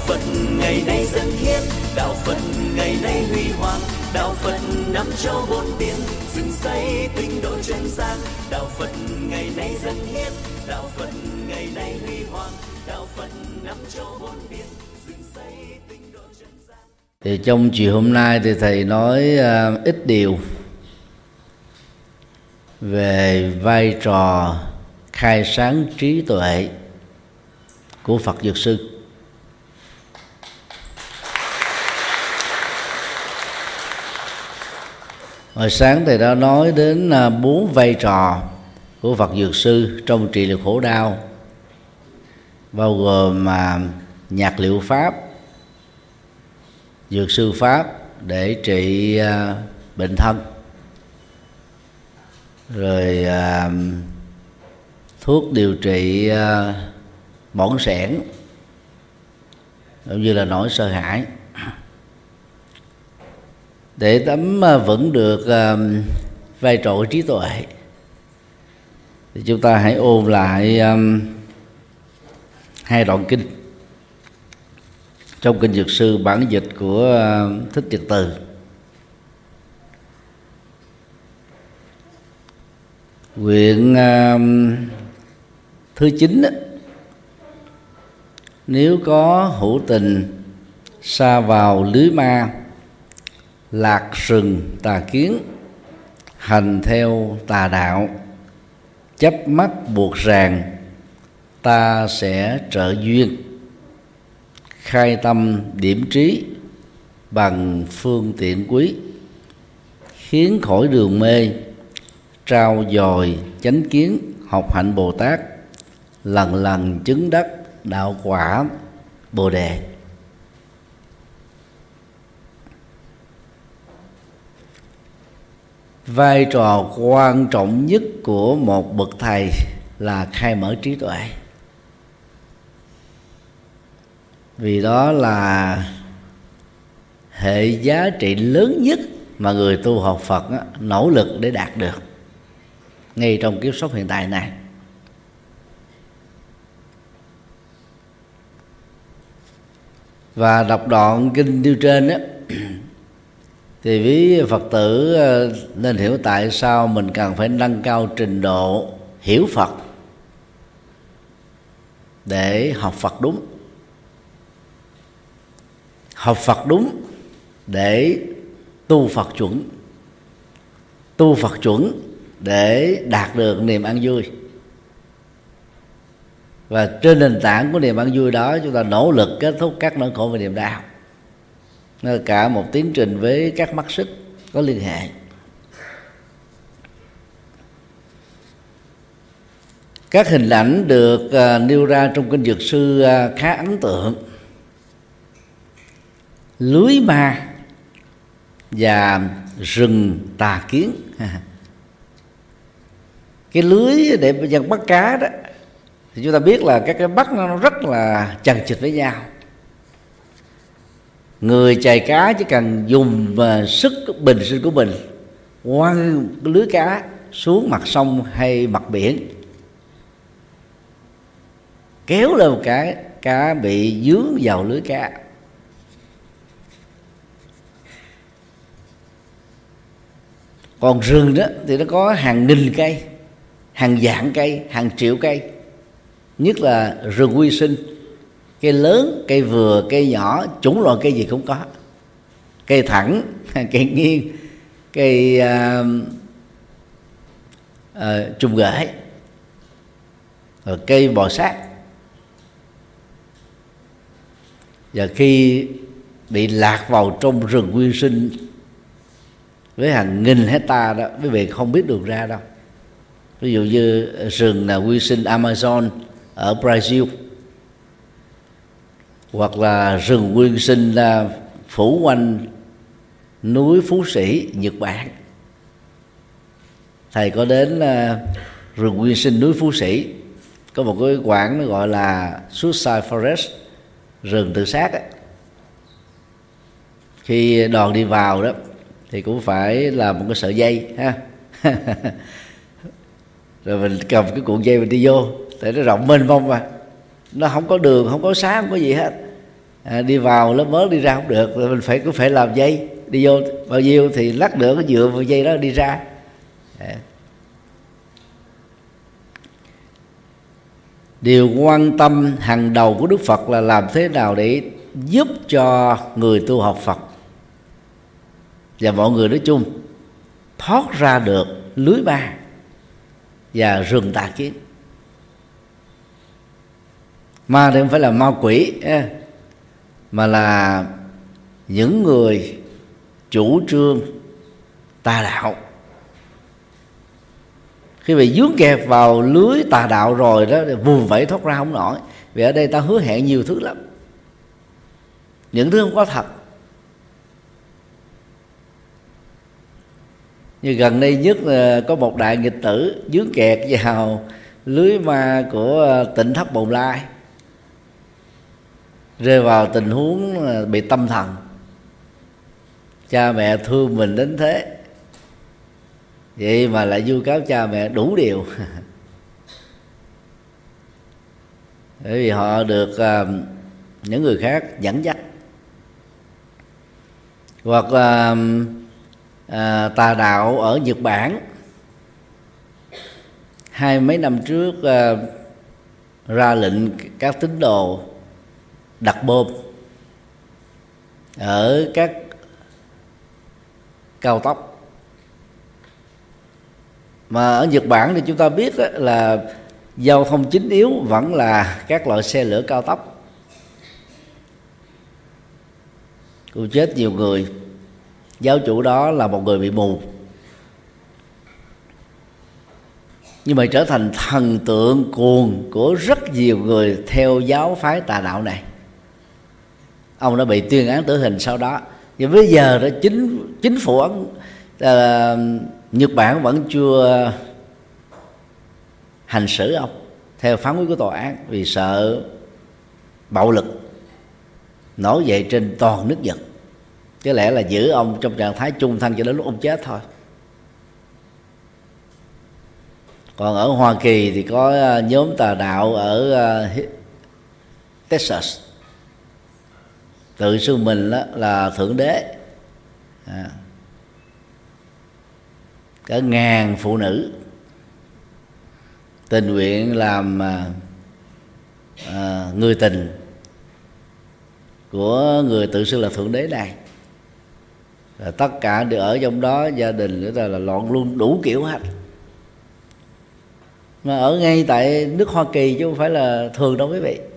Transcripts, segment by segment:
Phật ngày nay dân hiến, đạo Phật ngày nay huy hoàng, đạo Phật năm châu bốn biển, dựng xây tinh độ chân gian. Đạo Phật ngày nay dân hiến, đạo Phật ngày nay huy hoàng, đạo Phật năm châu bốn biển, dựng xây tinh độ chân gian. Thì trong chiều hôm nay thì thầy nói ít điều về vai trò khai sáng trí tuệ của Phật Dược Sư. Hồi sáng thầy đã nói đến 4 vai trò của Phật Dược Sư trong trị liệu khổ đau, bao gồm nhạc liệu pháp, dược sư pháp để trị bệnh thân, rồi thuốc điều trị bỏng sẻn cũng như là nỗi sợ hãi. Để tấm vững được vai trò của trí tuệ thì chúng ta hãy ôn lại 2 đoạn kinh trong kinh Dược Sư bản dịch của Thích Nhật Từ. Quyển thứ 9: nếu có hữu tình sa vào lưới ma, lạc sừng tà kiến, hành theo tà đạo, chấp mắt buộc ràng, ta sẽ trợ duyên, khai tâm điểm trí bằng phương tiện quý, khiến khỏi đường mê, trao dồi chánh kiến, học hạnh Bồ Tát, lần lần chứng đắc đạo quả Bồ Đề. Vai trò quan trọng nhất của một bậc thầy là khai mở trí tuệ, vì đó là hệ giá trị lớn nhất mà người tu học Phật nỗ lực để đạt được ngay trong kiếp sống hiện tại này. Và đọc đoạn kinh nêu trên thì quý Phật tử nên hiểu tại sao mình cần phải nâng cao trình độ hiểu Phật để học Phật đúng. Học Phật đúng để tu Phật chuẩn, tu Phật chuẩn để đạt được niềm an vui. Và trên nền tảng của niềm an vui đó, chúng ta nỗ lực kết thúc các nỗi khổ và niềm đau. Nó là cả một tiến trình với các mắt xích có liên hệ. Các hình ảnh được nêu ra trong kinh Dược Sư khá ấn tượng. Lưới ma và rừng tà kiến. Cái lưới để dân bắt cá đó thì chúng ta biết là các cái bắt nó rất là chằng chịt với nhau. Người chài cá chỉ cần dùng sức bình sinh của mình quăng cái lưới cá xuống mặt sông hay mặt biển, kéo lên một cái, cá bị dướng vào lưới cá. Còn rừng đó thì nó có hàng nghìn cây, hàng vạn cây, hàng triệu cây. Nhất là rừng quy sinh, cây lớn, cây vừa, cây nhỏ, chủng loại cây gì cũng có. Cây thẳng, cây nghiêng, cây trùng rễ, rồi cây bò sát. Và khi bị lạc vào trong rừng nguyên sinh với hàng nghìn hectare đó, quý vị không biết đường ra đâu. Ví dụ như rừng là nguyên sinh Amazon ở Brazil, hoặc là rừng nguyên sinh là phủ quanh núi Phú Sĩ, Nhật Bản. Thầy có đến rừng nguyên sinh núi Phú Sĩ, có một cái quãng nó gọi là Suicide Forest, rừng tự sát ấy. Khi đoàn đi vào đó thì cũng phải là một cái sợi dây ha. Rồi mình cầm cái cuộn dây mình đi vô, tại nó rộng mênh mông mà, nó không có đường, không có xá, không có gì hết. đi vào lớp mới đi ra không được, rồi mình cũng phải làm dây, đi vô bao nhiêu thì lắc nữa cái dựa vào dây đó đi ra. Điều quan tâm hàng đầu của Đức Phật là làm thế nào để giúp cho người tu học Phật và mọi người nói chung thoát ra được lưới ma và rừng tà kiến. Ma thì không phải là ma quỷ, mà là những người chủ trương tà đạo. Khi bị dướng kẹt vào lưới tà đạo rồi đó, vùng vẫy thoát ra không nổi. Vì ở đây ta hứa hẹn nhiều thứ lắm, những thứ không có thật. Như gần đây nhất là có một đại nghịch tử dướng kẹt vào lưới ma của Tỉnh Thất Bồng Lai, rơi vào tình huống bị tâm thần. Cha mẹ thương mình đến thế, vậy mà lại vu cáo cha mẹ đủ điều. Bởi vì họ được những người khác dẫn dắt. Hoặc tà đạo ở Nhật Bản 20 mấy năm trước ra lệnh các tín đồ đặt bom ở các cao tốc. Mà ở Nhật Bản thì chúng ta biết là giao thông chính yếu vẫn là các loại xe lửa cao tốc, cũng chết nhiều người. Giáo chủ đó là một người bị mù, nhưng mà trở thành thần tượng cuồng của rất nhiều người theo giáo phái tà đạo này. Ông đã bị tuyên án tử hình sau đó. Nhưng bây giờ đó chính phủ Nhật Bản vẫn chưa hành xử ông theo phán quyết của tòa án, vì sợ bạo lực nổi dậy trên toàn nước Nhật. Có lẽ là giữ ông trong trạng thái chung thân cho đến lúc ông chết thôi. Còn ở Hoa Kỳ thì có nhóm tà đạo ở Texas tự xưng mình là thượng đế. Cả ngàn phụ nữ tình nguyện làm người tình của người tự xưng là thượng đế này. Rồi tất cả đều ở trong đó, gia đình người ta là loạn luôn đủ kiểu hết. Mà ở ngay tại nước Hoa Kỳ chứ không phải là thường đâu quý vị.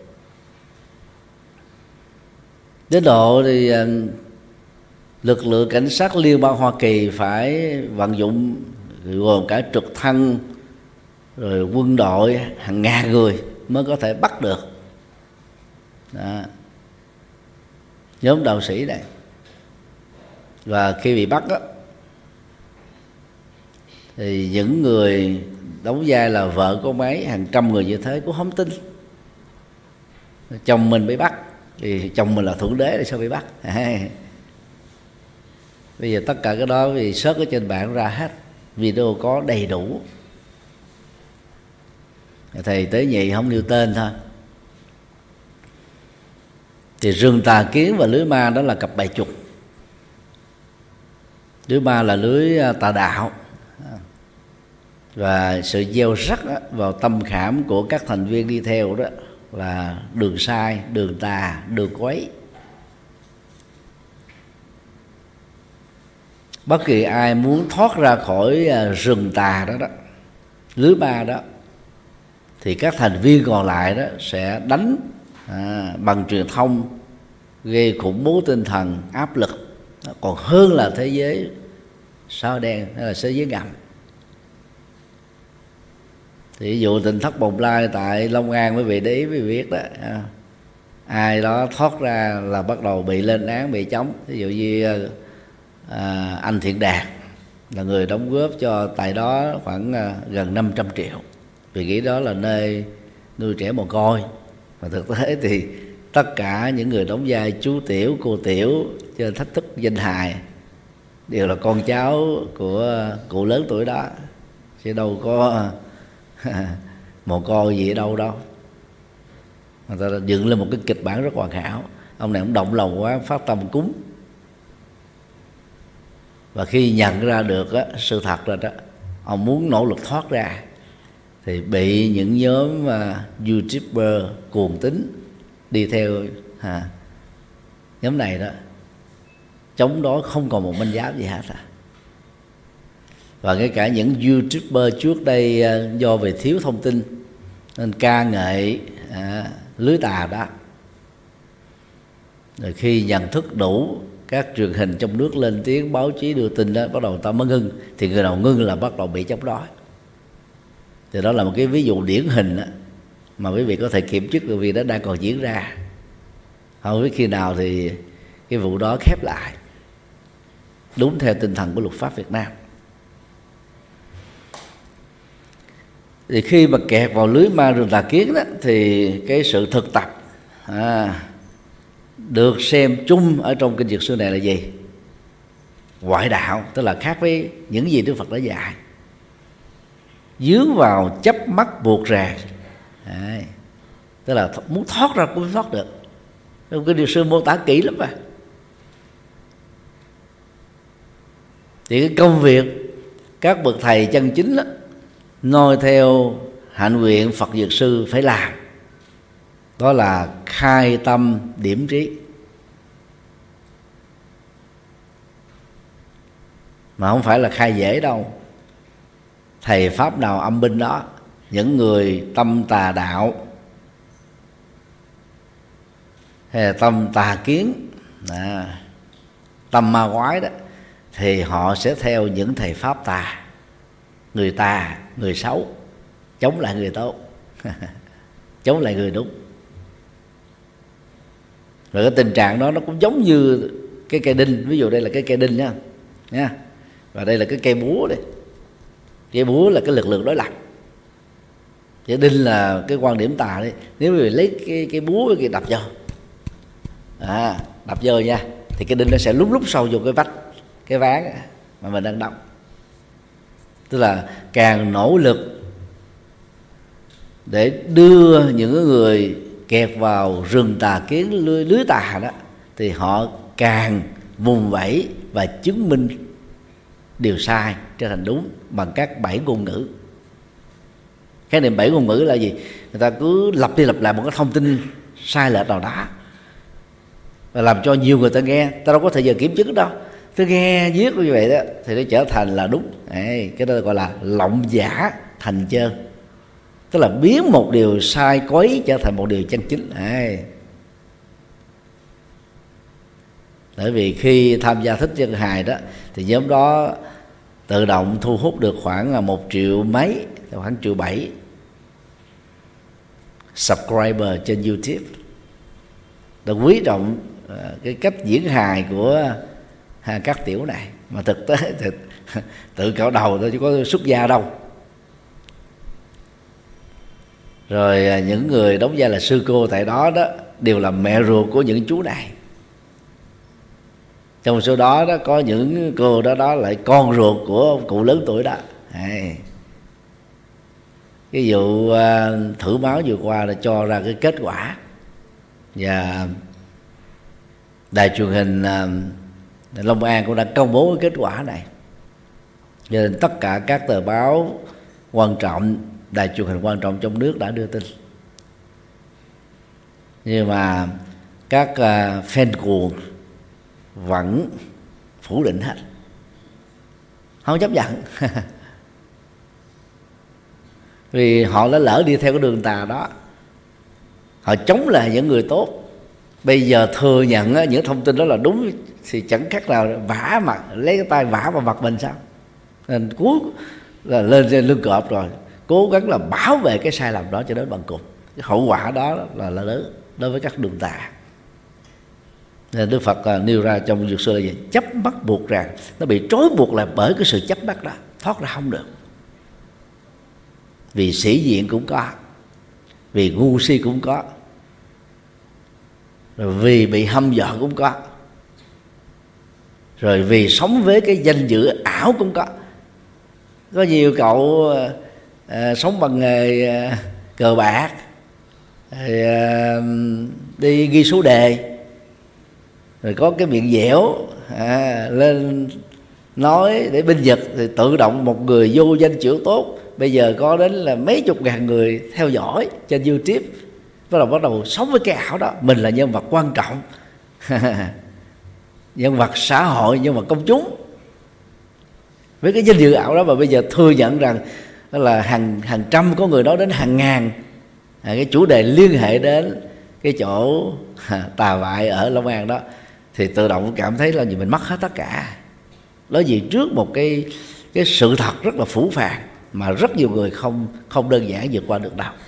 Đến độ thì lực lượng cảnh sát liên bang Hoa Kỳ phải vận dụng gồm cả trực thăng rồi quân đội hàng ngàn người mới có thể bắt được đó, nhóm đạo sĩ này. Và khi bị bắt đó, thì những người đóng vai là vợ của mấy hàng trăm người như thế cũng không tin. Chồng mình bị bắt thì chồng mình là thượng đế thì sao bị bắt? Bây giờ tất cả cái đó vì search ở trên mạng ra hết, video có đầy đủ. Thầy tế nhị không nêu tên thôi. Thì rừng tà kiến và lưới ma đó là cặp bầy trùng. Lưới ma là lưới tà đạo, và sự gieo rắc vào tâm khảm của các thành viên đi theo đó là đường sai, đường tà, đường quấy. Bất kỳ ai muốn thoát ra khỏi rừng tà đó, lưới ma đó, thì các thành viên còn lại đó sẽ đánh bằng truyền thông, gây khủng bố tinh thần, áp lực, còn hơn là thế giới sao đen hay là thế giới ngầm. Thì ví dụ Tỉnh Thất Bồng Lai tại Long An, quý vị để ý quý vị biết đó, ai đó thoát ra là bắt đầu bị lên án, bị chống. Ví dụ như anh Thiện Đạt là người đóng góp cho tại đó khoảng gần 500 triệu, vì nghĩ đó là nơi nuôi trẻ mồ côi. Mà thực tế thì tất cả những người đóng vai chú Tiểu, cô Tiểu trên Thách Thức Danh Hài đều là con cháu của cụ lớn tuổi đó, chứ đâu có mồ côi gì ở đâu đâu. Người ta dựng lên một cái kịch bản rất hoàn hảo. ông này ông động lòng quá, phát tâm cúng. Và khi nhận ra được á, sự thật rồi đó, ông muốn nỗ lực thoát ra thì bị những nhóm YouTuber cuồng tín đi theo nhóm này đó chống đối không còn một manh giáp gì hết. Và ngay cả những YouTuber trước đây do về thiếu thông tin nên ca ngợi lưới tà đó, rồi khi nhận thức đủ, các truyền hình trong nước lên tiếng, báo chí đưa tin đó, bắt đầu ta mới ngưng. Thì người nào ngưng là bắt đầu bị chống đối. Thì đó là một cái ví dụ điển hình đó, mà quý vị có thể kiểm chứng được vì nó đang còn diễn ra. Không biết khi nào thì cái vụ đó khép lại đúng theo tinh thần của luật pháp Việt Nam. Thì khi mà kẹt vào lưới ma rừng tà kiến đó, thì cái sự thực tập được xem chung ở trong kinh Dược Sư này là gì? Ngoại đạo, tức là khác với những gì Đức Phật đã dạy. Dướng vào chấp mắc buộc ràng, tức là muốn thoát ra cũng không thoát được. Trong kinh Dược Sư mô tả kỹ lắm mà. Thì cái công việc các bậc thầy chân chính đó, noi theo hạnh nguyện Phật Dược Sư phải làm, đó là khai tâm điểm trí. Mà không phải là khai dễ đâu. Thầy pháp nào âm binh đó, những người tâm tà đạo hay là tâm tà kiến, tâm ma quái đó, thì họ sẽ theo những thầy pháp tà, người xấu, chống lại người tốt, chống lại người đúng. Rồi cái tình trạng đó nó cũng giống như cái cây đinh. Ví dụ đây là cái cây đinh nha, và đây là cái cây búa đây. Cây búa là cái lực lượng đối lập, cái đinh là cái quan điểm tà đấy. Nếu mình lấy cái búa cái đập vô, đập vô nha, thì cái đinh nó sẽ lúc sâu vô cái vách, cái ván mà mình đang đóng. Tức là càng nỗ lực để đưa những người kẹt vào rừng tà kiến, lưới tà đó, thì họ càng vùng vẫy và chứng minh điều sai trở thành đúng bằng các 7 ngôn ngữ. Khái niệm 7 ngôn ngữ là gì? Người ta cứ lặp đi lặp lại một cái thông tin sai lệch nào đó và làm cho nhiều người ta nghe, ta đâu có thời giờ kiểm chứng đâu, tôi nghe viết như vậy đó thì nó trở thành là đúng. Cái đó gọi là lộng giả thành chân, tức là biến một điều sai quấy trở thành một điều chân chính. Bởi vì khi tham gia Thích Chân Hài đó, thì nhóm đó tự động thu hút được khoảng 1 triệu mấy, khoảng 1,7 triệu subscriber trên YouTube. Đã quý trọng cái cách diễn hài của các tiểu này, mà thực tế thì tự cạo đầu thôi chứ có xuất gia đâu. Rồi những người đóng vai là sư cô tại đó đó đều là mẹ ruột của những chú này. Trong số đó đó có những cô đó lại con ruột của ông cụ lớn tuổi đó. Cái vụ thử máu vừa qua là cho ra cái kết quả, và đài truyền hình Long An cũng đã công bố cái kết quả này. Cho nên tất cả các tờ báo quan trọng, đài truyền hình quan trọng trong nước đã đưa tin. Nhưng mà các fan cuồng vẫn phủ định hết, không chấp nhận. Vì họ đã lỡ đi theo cái đường tà đó, họ chống lại những người tốt. Bây giờ thừa nhận những thông tin đó là đúng thì chẳng khác nào vả mặt, lấy cái tay vả vào mặt mình sao? Nên cuối là lên trên lưng cọp rồi, cố gắng là bảo vệ cái sai lầm đó cho đến bằng cùng. Cái hậu quả đó là lớn đối với các đường tà. Nên Đức Phật nêu ra trong Dược Sư là gì? Chấp mắc buộc ràng. Nó bị trói buộc lại bởi cái sự chấp mắc đó, thoát ra không được. Vì sĩ diện cũng có, vì ngu si cũng có, rồi vì bị hâm dọa cũng có, rồi vì sống với cái danh dự ảo cũng có. Có nhiều cậu sống bằng nghề cờ bạc, đi ghi số đề, rồi có cái miệng dẻo lên nói để binh vực, thì tự động một người vô danh chữ tốt bây giờ có đến là mấy chục ngàn người theo dõi trên YouTube, bắt đầu sống với cái ảo đó mình là nhân vật quan trọng. Nhân vật xã hội, nhân vật công chúng, với cái danh dự ảo đó mà bây giờ thừa nhận rằng đó là hàng trăm có người nói đến hàng ngàn cái chủ đề liên hệ đến cái chỗ tà vại ở Long An đó, thì tự động cảm thấy là mình mất hết tất cả. Nói gì trước một cái sự thật rất là phũ phàng mà rất nhiều người không đơn giản vượt qua được đâu.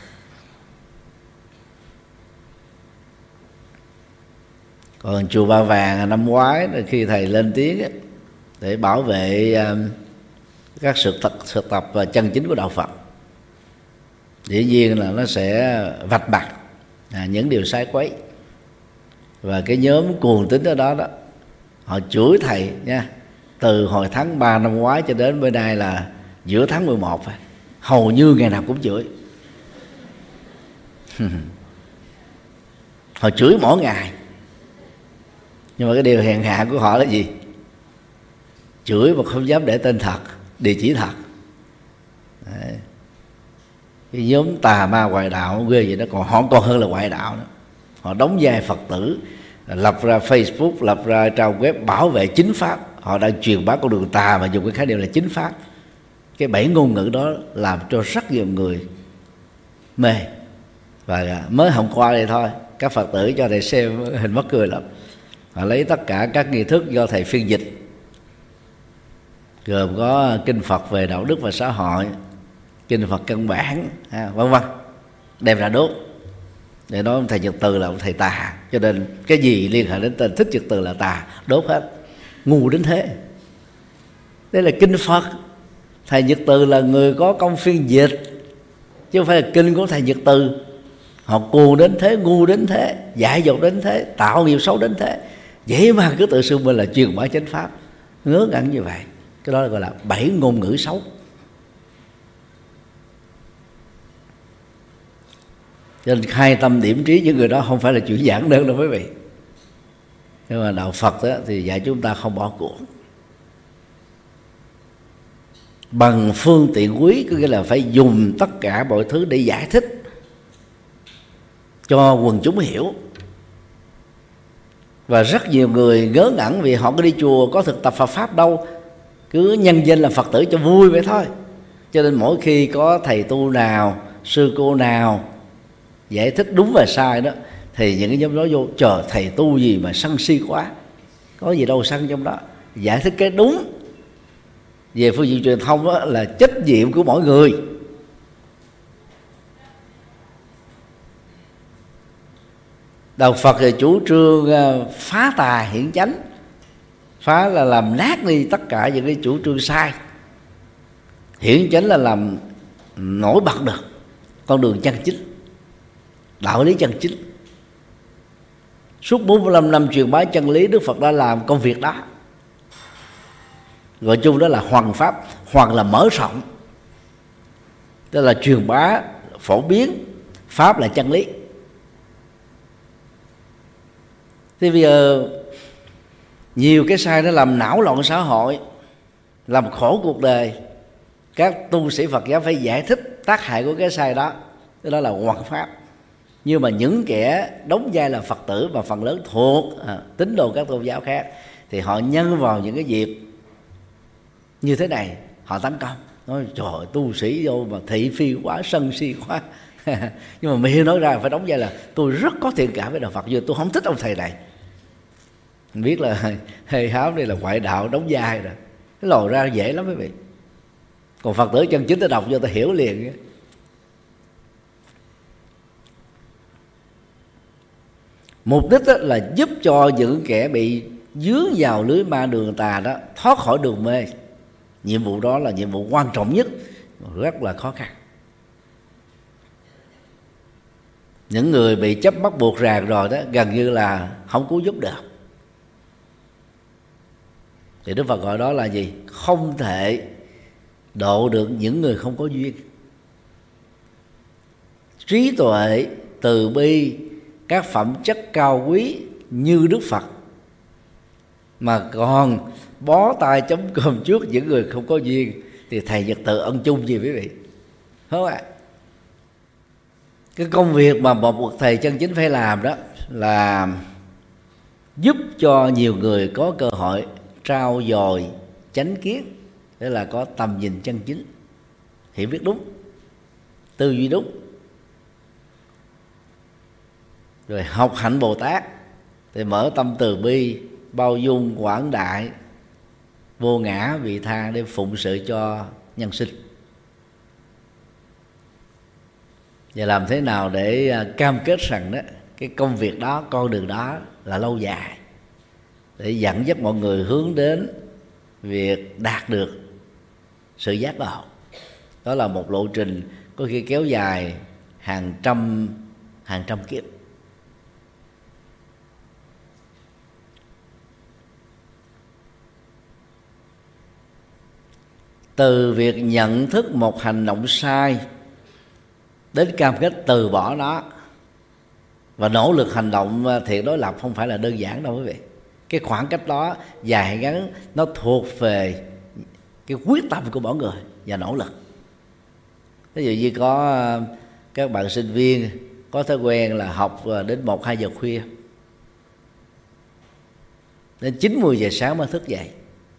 Còn chùa Ba Vàng năm ngoái khi thầy lên tiếng để bảo vệ các sự tập và chân chính của đạo Phật, dĩ nhiên là nó sẽ vạch mặt những điều sai quấy. Và cái nhóm cuồng tín ở đó họ chửi thầy nha, từ hồi tháng 3 năm ngoái cho đến bữa nay là giữa tháng 11, hầu như ngày nào cũng chửi. Họ chửi mỗi ngày, nhưng mà cái điều hèn hạ của họ là gì? Chửi mà không dám để tên thật, địa chỉ thật. Đấy. Cái nhóm tà ma ngoại đạo ghê vậy đó, họ còn hơn là ngoại đạo nữa. Họ đóng vai Phật tử, lập ra Facebook, lập ra trang web bảo vệ chính pháp. Họ đang truyền bá con đường tà mà dùng cái khái niệm là chính pháp. Cái bẫy ngôn ngữ đó làm cho rất nhiều người mê. Và mới hôm qua đây thôi, các Phật tử cho thầy xem hình mắc cười lắm. Họ lấy tất cả các nghi thức do thầy phiên dịch, gồm có kinh Phật về đạo đức và xã hội, kinh Phật căn bản, vân vân, đem ra đốt để nói ông thầy Nhật Từ là ông thầy tà, cho nên cái gì liên hệ đến tên Thích Nhật Từ là tà, đốt hết. Ngu đến thế. Đây là kinh Phật, thầy Nhật Từ là người có công phiên dịch, chứ không phải là kinh của thầy Nhật Từ. Họ cuồng đến thế, ngu đến thế, dại dột đến thế, tạo nghiệp xấu đến thế, vậy mà cứ tự xưng mình là truyền bá chánh pháp, ngớ ngẩn như vậy. Cái đó gọi là bẫy ngôn ngữ xấu. Cho nên khai tâm điểm trí những người đó không phải là chuyện giản đơn đâu quý vị. Nhưng mà đạo Phật đó, thì dạy chúng ta không bỏ cuộc. Bằng phương tiện quý, có nghĩa là phải dùng tất cả mọi thứ để giải thích cho quần chúng hiểu. Và rất nhiều người ngớ ngẩn vì họ có đi chùa có thực tập Phật Pháp đâu, cứ nhân danh là Phật tử cho vui vậy thôi. Cho nên mỗi khi có thầy tu nào, sư cô nào giải thích đúng và sai đó, thì những cái nhóm đó vô, trời thầy tu gì mà sân si quá, có gì đâu sân trong đó. Giải thích cái đúng về phương diện truyền thông đó là trách nhiệm của mỗi người. Đạo Phật thì chủ trương phá tà hiển chánh. Phá là làm nát đi tất cả những cái chủ trương sai. Hiển chánh là làm nổi bật được con đường chân chính, đạo lý chân chính. Suốt 45 năm truyền bá chân lý, Đức Phật đã làm công việc đó. Gọi chung đó là hoằng pháp. Hoằng là mở rộng, tức là truyền bá, phổ biến. Pháp là chân lý. Thì bây giờ nhiều cái sai nó làm não loạn xã hội, làm khổ cuộc đời. Các tu sĩ Phật giáo phải giải thích tác hại của cái sai đó. Đó là hoằng pháp. Nhưng mà những kẻ đóng vai là Phật tử và phần lớn thuộc tín đồ các tôn giáo khác, thì họ nhân vào những cái dịp như thế này, họ tấn công, nói trời tu sĩ vô mà thị phi quá, sân si quá. Nhưng mà miệng nói ra phải đóng vai là tôi rất có thiện cảm với đạo Phật, nhưng tôi không thích ông thầy này. Mình biết là hề háo đây là ngoại đạo đóng vai rồi, cái lòi ra dễ lắm quý vị. Còn Phật tử chân chính ta đọc vô ta hiểu liền. Mục đích là giúp cho những kẻ bị dướng vào lưới ma đường tà đó thoát khỏi đường mê. Nhiệm vụ đó là nhiệm vụ quan trọng nhất, rất là khó khăn. Những người bị chấp bắt buộc ràng rồi đó, gần như là không cứu giúp được. Thì Đức Phật gọi đó là gì? Không thể độ được những người không có duyên. Trí tuệ, từ bi, các phẩm chất cao quý như Đức Phật mà còn bó tay chống cơm trước những người không có duyên, thì thầy Nhật Từ ân chung gì quý vị, đúng không ạ? Cái công việc mà một bậc thầy chân chính phải làm đó là giúp cho nhiều người có cơ hội trau dồi chánh kiến, tức là có tầm nhìn chân chính, hiểu biết đúng, tư duy đúng, rồi học hạnh Bồ Tát thì mở tâm từ bi, bao dung, quảng đại, vô ngã vị tha để phụng sự cho nhân sinh. Và làm thế nào để cam kết rằng đó, cái công việc đó, con đường đó là lâu dài, để dẫn dắt mọi người hướng đến việc đạt được sự giác ngộ. Đó là một lộ trình có khi kéo dài hàng trăm kiếp. Từ việc nhận thức một hành động sai đến cam kết từ bỏ nó và nỗ lực hành động thiện đối lập không phải là đơn giản đâu quý vị. Cái khoảng cách đó dài hay ngắn nó thuộc về cái quyết tâm của mỗi người và nỗ lực. Ví dụ như có các bạn sinh viên có thói quen là học đến 1-2 giờ khuya, đến 9-10 giờ sáng mới thức dậy,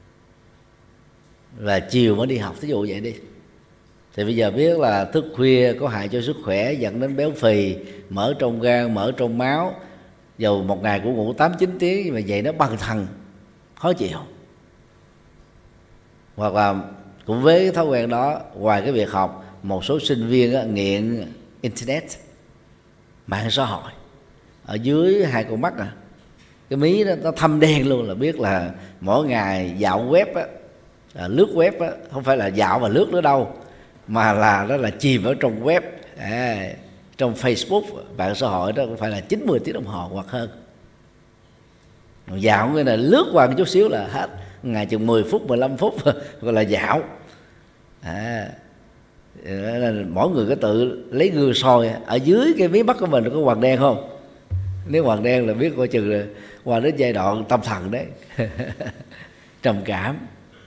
và chiều mới đi học, thí dụ vậy đi. Thì bây giờ biết là thức khuya có hại cho sức khỏe, dẫn đến béo phì, mỡ trong gan, mỡ trong máu. Dầu một ngày cũng ngủ 8-9 tiếng nhưng mà vậy nó bần thần, khó chịu. Hoặc là cũng với cái thói quen đó, ngoài cái việc học, một số sinh viên nghiện internet, mạng xã hội, ở dưới 2 con mắt cái mí đó nó thâm đen luôn, là biết là mỗi ngày dạo web lướt web không phải là dạo và lướt nữa đâu, mà là đó là chìm ở trong web, trong Facebook, mạng xã hội đó cũng phải là 9-10 tiếng đồng hồ hoặc hơn. Dạo cái này lướt qua một chút xíu là hết, ngày chừng 10 phút 15 phút gọi là dạo. Mỗi người có tự lấy gương soi ở dưới cái mí mắt của mình có hoàng đen không? Nếu hoàng đen là biết coi chừng là qua đến giai đoạn tâm thần đấy. Trầm cảm.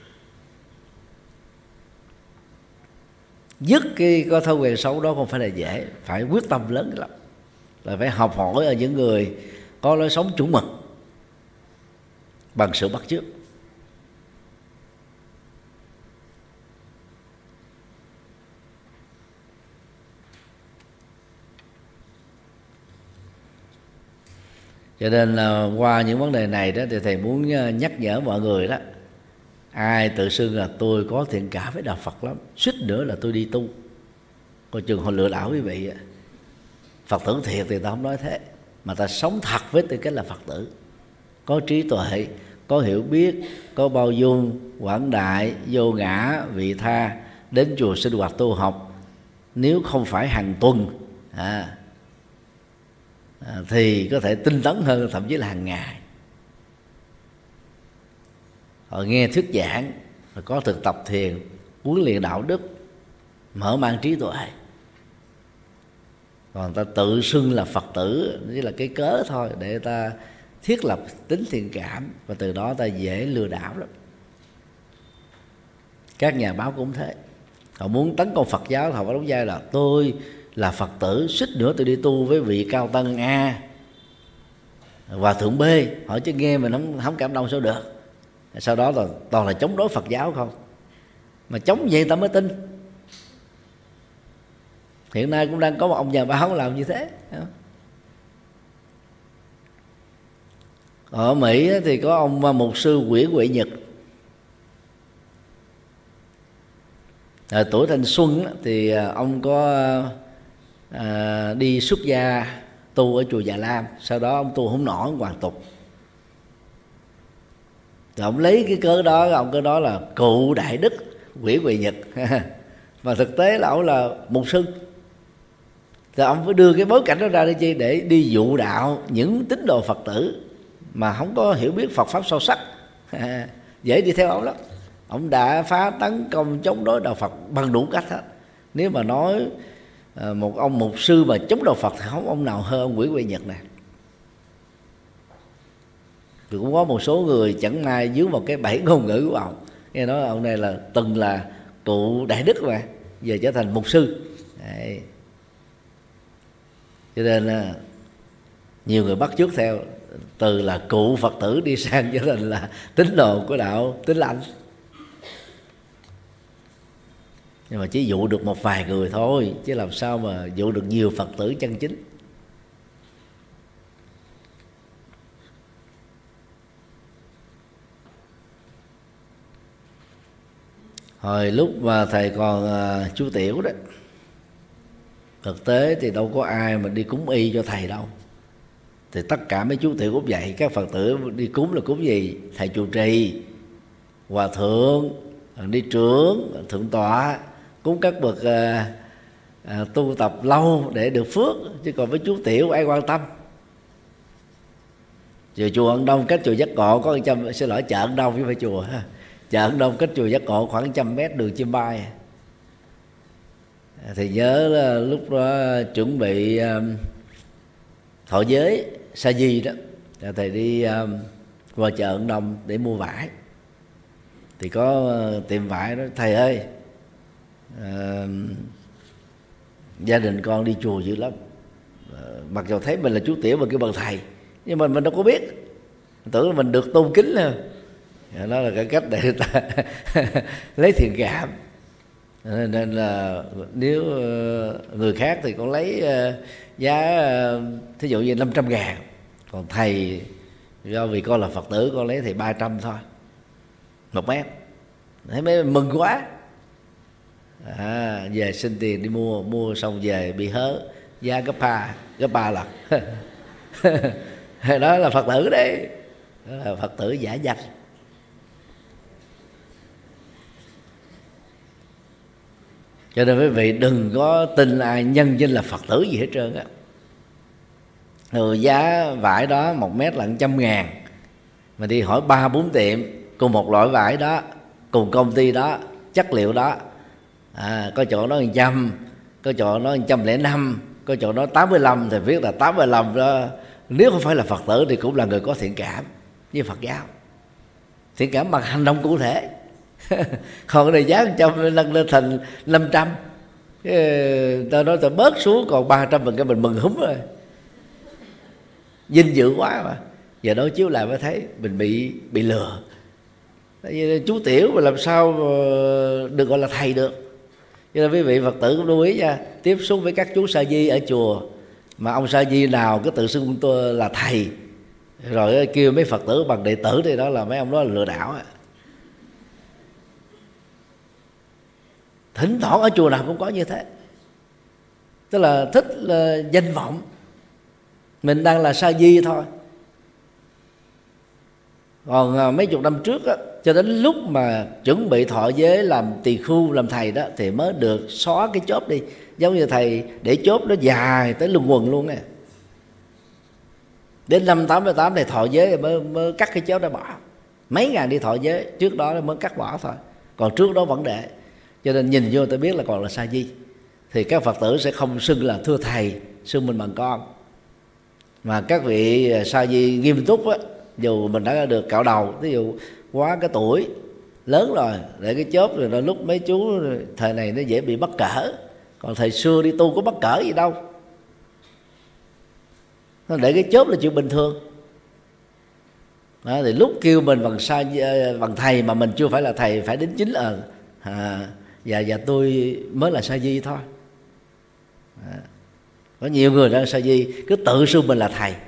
Dứt cái thói quen xấu đó không phải là dễ, phải quyết tâm lớn lắm, là phải học hỏi ở những người có lối sống chuẩn mực bằng sự bắt chước. Cho nên qua những vấn đề này đó thì thầy muốn nhắc nhở mọi người đó, ai tự xưng là tôi có thiện cảm với đạo Phật lắm, suýt nữa là tôi đi tu, coi chừng họ lừa đảo quý vị. Phật tử thiệt thì ta không nói thế, mà ta sống thật với tư cách là Phật tử, có trí tuệ, có hiểu biết, có bao dung, quảng đại, vô ngã, vị tha, đến chùa sinh hoạt tu học. Nếu không phải hàng tuần thì có thể tinh tấn hơn, thậm chí là hàng ngày. Họ nghe thuyết giảng, họ có thực tập thiền, huấn luyện đạo đức, mở mang trí tuệ. Còn ta tự xưng là Phật tử chỉ là cái cớ thôi để ta thiết lập tính thiện cảm, và từ đó ta dễ lừa đảo lắm. Các nhà báo cũng thế, họ muốn tấn công Phật giáo, họ có đóng vai là tôi là Phật tử, suýt nữa tôi đi tu với vị cao tăng A, hòa thượng B. Hỏi chứ nghe mình không cảm động sao được. Sau đó toàn là chống đối Phật giáo không, mà chống vậy ta mới tin. Hiện nay cũng đang có một ông nhà báo làm như thế. Ở Mỹ thì có ông mục sư Nguyễn Huệ Nhật, tuổi thanh xuân thì ông có đi xuất gia tu ở chùa Già Lam. Sau đó ông tu không nổi, hoàn tục. Rồi ông lấy cái cớ đó, ông cớ đó là cụ đại đức Nguyễn Huệ Nhật mà thực tế là ông là mục sư. Thì ông phải đưa cái bối cảnh đó ra để chi? Để đi dụ đạo những tín đồ Phật tử mà không có hiểu biết Phật pháp sâu sắc, dễ đi theo ông lắm. Ông đã phá tấn công chống đối đạo Phật bằng đủ cách hết. Nếu mà nói một ông mục sư mà chống đạo Phật thì không ông nào hơn ông Nguyễn Huệ Nhật này. Thì cũng có một số người chẳng may dướng vào cái bẫy ngôn ngữ của ông, nghe nói ông này là từng là cụ đại đức mà giờ trở thành mục sư. Đấy. Cho nên là nhiều người bắt chước theo, từ là cụ Phật tử đi sang trở thành là tín đồ của đạo Tin Lành. Nhưng mà chỉ dụ được một vài người thôi, chứ làm sao mà dụ được nhiều Phật tử chân chính. Hồi lúc mà thầy còn chú tiểu đó, thực tế thì đâu có ai mà đi cúng y cho thầy đâu. Thì tất cả mấy chú tiểu cũng vậy, các Phật tử đi cúng là cúng gì? Thầy trụ trì, hòa thượng, đi trưởng, thượng tọa, cúng các bậc tu tập lâu để được phước. Chứ còn với chú tiểu ai quan tâm. Chùa Ân Đông cách chùa Giác Ngộ có 100, xin lỗi, chợ Ân Đông chứ phải chùa ha. Chợ Ân Đông cách chùa Giác Ngộ khoảng 100 mét đường chim bay. Thì nhớ là lúc đó chuẩn bị thọ giới sa di đó, thầy đi qua chợ Ân Đông để mua vải. Thì có tiệm vải đó: thầy ơi, gia đình con đi chùa dữ lắm. Mặc dù thấy mình là chú tiểu mà kêu bằng thầy, nhưng mà mình đâu có biết, tưởng là mình được tôn kính thôi. Đó là cái cách để người ta lấy thiện cảm. Nên là nếu người khác thì con lấy giá thí dụ như 500.000, còn thầy do vì con là Phật tử con lấy thì 300 thôi, 1 mét. Thấy mấy mừng quá. Về xin tiền đi mua xong về bị hớ giá gấp 3 lần. Đó là Phật tử đấy, đó là Phật tử giả danh. Cho nên quý vị đừng có tin ai nhân danh là Phật tử gì hết trơn á. Rồi giá vải đó 1 mét là 100.000, mà đi hỏi 3-4 tiệm cùng một loại vải đó, cùng công ty đó, chất liệu đó, có chỗ nói 100, có chỗ nói 105, có chỗ nói 85, thì viết là 85 đó. Nếu không phải là Phật tử thì cũng là người có thiện cảm như Phật giáo. Thiện cảm bằng hành động cụ thể. Còn cái này giá 100 nâng lên thành 500, tao nói tao bớt xuống còn 300, mình mừng húm rồi, vinh dự quá mà. Giờ đối chiếu lại mới thấy mình bị lừa. Tại vì chú tiểu mà làm sao mà được gọi là thầy được. Cho nên quý vị Phật tử cũng lưu ý nha, tiếp xúc với các chú sa di ở chùa mà ông sa di nào cứ tự xưng tôi là thầy rồi kêu mấy Phật tử bằng đệ tử, thì đó là mấy ông đó là lừa đảo. Thỉnh thoảng ở chùa nào cũng có như thế, tức là thích là danh vọng, mình đang là sa di thôi. Còn mấy chục năm trước á, cho đến lúc mà chuẩn bị thọ giới làm tỳ khưu, làm thầy đó, thì mới được xóa cái chóp đi. Giống như thầy để chóp nó dài tới lưng quần luôn nè. Đến năm 88 thầy thọ giới mới cắt cái chóp đó bỏ. Mấy ngàn đi thọ giới trước đó mới cắt bỏ thôi, còn trước đó vẫn để. Cho nên nhìn vô tôi biết là còn là sa di. Thì các Phật tử sẽ không xưng là thưa thầy, xưng mình bằng con. Mà các vị sa di nghiêm túc á, dù mình đã được cạo đầu, ví dụ quá cái tuổi lớn rồi, để cái chóp rồi đôi lúc mấy chú thời này nó dễ bị mắc cỡ. Còn thời xưa đi tu có mắc cỡ gì đâu, nó để cái chóp là chuyện bình thường. Đó, thì lúc kêu mình bằng thầy mà mình chưa phải là thầy, phải đính chính và tôi mới là sa di thôi. Có nhiều người đang sa di cứ tự xưng mình là thầy.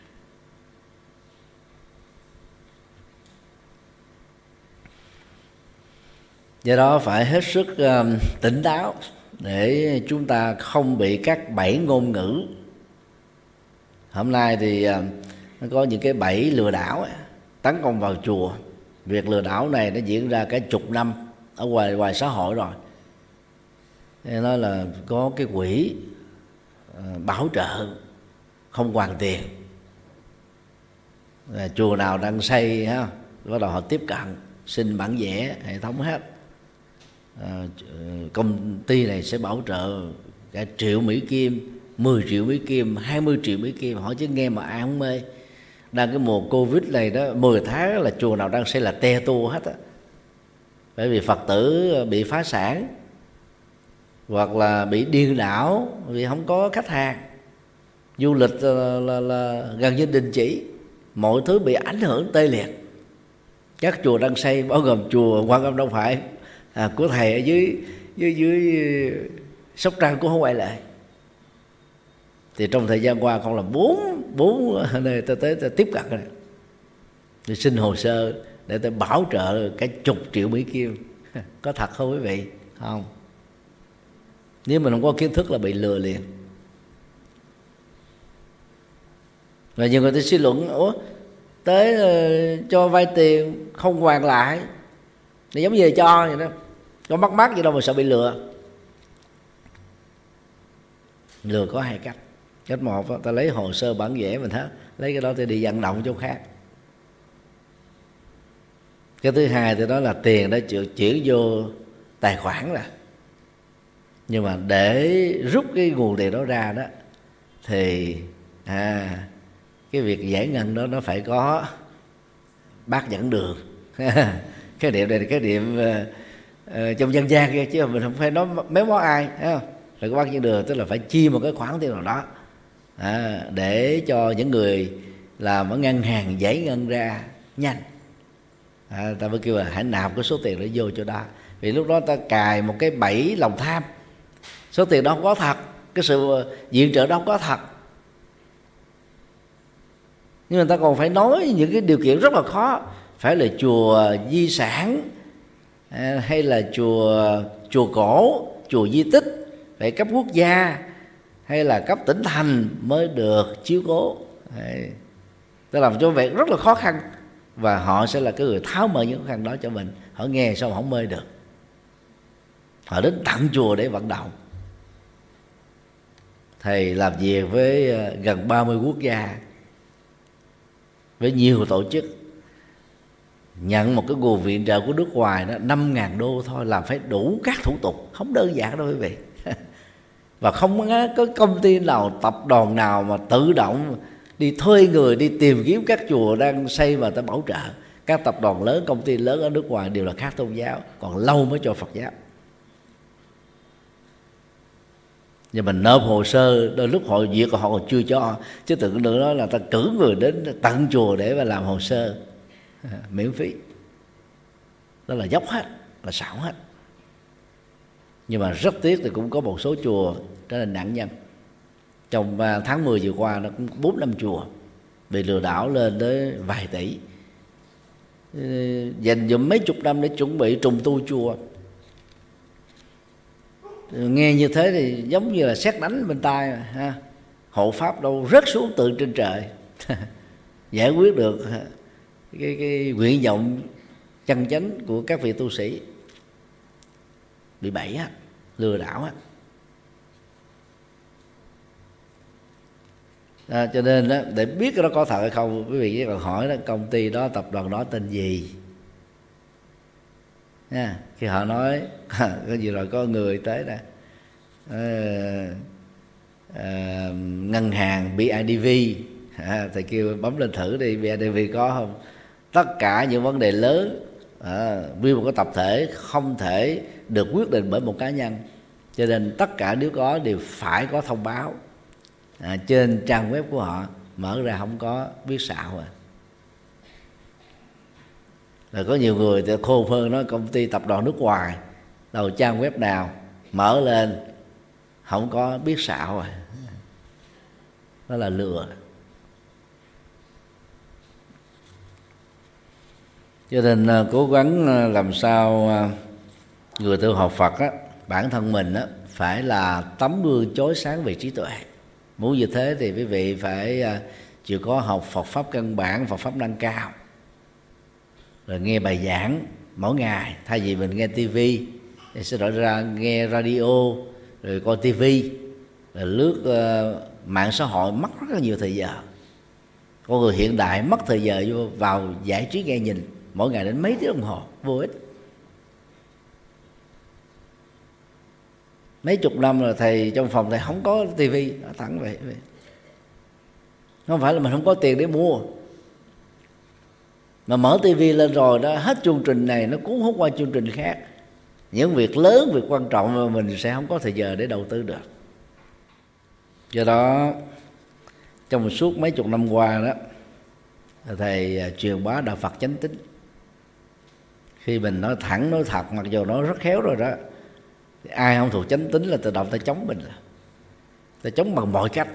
Do đó phải hết sức tỉnh táo để chúng ta không bị các bẫy ngôn ngữ. Hôm nay thì nó có những cái bẫy lừa đảo tấn công vào chùa. Việc lừa đảo này nó diễn ra cả chục năm ở ngoài xã hội rồi. Nên nói là có cái quỹ bảo trợ không hoàn tiền, chùa nào đang xây ha, bắt đầu họ tiếp cận xin bản vẽ hệ thống hết. Công ty này sẽ bảo trợ cả 1 triệu Mỹ Kim, 10 triệu Mỹ Kim, 20 triệu Mỹ Kim. Họ chứ nghe mà ai không mê. đang cái mùa Covid này đó, 10 tháng là chùa nào đang xây là te tua hết á. Bởi vì Phật tử bị phá sản, hoặc là bị điên đảo vì không có khách hàng, du lịch là gần như đình chỉ, mọi thứ bị ảnh hưởng tê liệt. Các chùa đang xây bao gồm chùa Quan Âm Đông Hải của thầy ở dưới Sóc Trăng cũng không ngoại lệ. Thì trong thời gian qua không là bốn nơi ta tới ta tiếp cận này, thì xin hồ sơ để ta bảo trợ cái chục triệu Mỹ Kim. Có thật không quý vị? Không. Nếu mình không có kiến thức là bị lừa liền. Và nhiều người ta suy luận: ủa, tới cho vay tiền không hoàn lại thì giống như là cho vậy đó, có mắc gì đâu mà sợ bị lừa. Lừa có hai cách. Cách một, ta lấy hồ sơ bản vẽ mình hết, lấy cái đó ta đi vận động chỗ khác. Cái thứ hai thì đó là tiền đó chuyển vô tài khoản rồi, nhưng mà để rút cái nguồn tiền đó ra đó thì cái việc giải ngân đó nó phải có bác dẫn đường. Cái niệm này là cái niệm trong dân gian kia, chứ mình không phải nói méo mó ai, thấy không? Phải có bác dẫn đường, tức là phải chi một cái khoản tiền nào đó để cho những người làm ở ngân hàng giải ngân ra nhanh. Ta mới kêu là hãy nạp cái số tiền đó vô cho đó. Vì lúc đó ta cài một cái bẫy lòng tham. Số tiền đó không có thật, cái sự viện trợ đó không có thật, nhưng mà ta còn phải nói những cái điều kiện rất là khó. Phải là chùa di sản, hay là chùa cổ, chùa di tích, phải cấp quốc gia hay là cấp tỉnh thành mới được chiếu cố. Ta làm cho việc rất là khó khăn, và họ sẽ là cái người tháo mở những khó khăn đó cho mình. Họ nghe sao mà không mê được, họ đến tận chùa để vận động. Thầy làm việc với gần 30 quốc gia, với nhiều tổ chức, nhận một cái nguồn viện trợ của nước ngoài đó 5.000 đô thôi, làm phải đủ các thủ tục, không đơn giản đâu quý vị. Và không có công ty nào, tập đoàn nào mà tự động đi thuê người đi tìm kiếm các chùa đang xây mà ta bảo trợ. Các tập đoàn lớn, công ty lớn ở nước ngoài đều là khác tôn giáo, còn lâu mới cho Phật giáo. Nhưng mình nộp hồ sơ, đôi lúc họ duyệt họ còn chưa cho, chứ tưởng nữa đó là ta cử người đến tận chùa để mà làm hồ sơ miễn phí. Đó là dốc hết, là xạo hết. Nhưng mà rất tiếc thì cũng có một số chùa trở thành nạn nhân. Trong tháng 10 vừa qua nó cũng 4-5 chùa bị lừa đảo lên tới vài tỷ, dành dụm mấy chục năm để chuẩn bị trùng tu chùa. Nghe như thế thì giống như là sét đánh bên tai ha. Hộ pháp đâu rớt xuống từ trên trời giải quyết được cái nguyện vọng chân chánh của các vị tu sĩ. Bị bẫy á, lừa đảo á. Cho nên đó, để biết cái đó có thật hay không, quý vị chỉ cần hỏi đó, công ty đó, tập đoàn đó tên gì nha. Khi họ nói có gì rồi có người tới nè, ngân hàng BIDV, thầy kêu bấm lên thử đi, BIDV có không. Tất cả những vấn đề lớn vì một cái tập thể không thể được quyết định bởi một cá nhân, cho nên tất cả nếu có đều phải có thông báo trên trang web của họ. Mở ra không có biết xạo Rồi có nhiều người thì khôn hơn, nói công ty tập đoàn nước ngoài, đầu trang web nào mở lên không có biết xạo đó là lừa. Cho nên cố gắng làm sao người tu học Phật á, bản thân mình á, phải là tấm gương chói sáng về trí tuệ. Muốn như thế thì quý vị phải chịu có học Phật pháp căn bản, Phật pháp nâng cao, rồi nghe bài giảng mỗi ngày. Thay vì mình nghe tivi thì sẽ đổi ra nghe radio, rồi coi tivi, rồi lướt mạng xã hội, mất rất là nhiều thời giờ. Con người hiện đại mất thời giờ vào giải trí nghe nhìn mỗi ngày đến mấy tiếng đồng hồ vô ích. Mấy chục năm rồi thầy trong phòng thầy không có tivi, thẳng vậy. Không phải là mình không có tiền để mua, Mà mở tivi lên rồi đó, hết chương trình này nó cuốn hút qua chương trình khác. Những việc lớn, việc quan trọng mà mình sẽ không có thời giờ để đầu tư được. Do đó trong suốt mấy chục năm qua đó, thầy truyền bá đạo Phật chánh tín. Khi mình nói thẳng nói thật, mặc dù nói rất khéo rồi đó, thì ai không thuộc chánh tín là tự động ta chống mình, ta chống bằng mọi cách.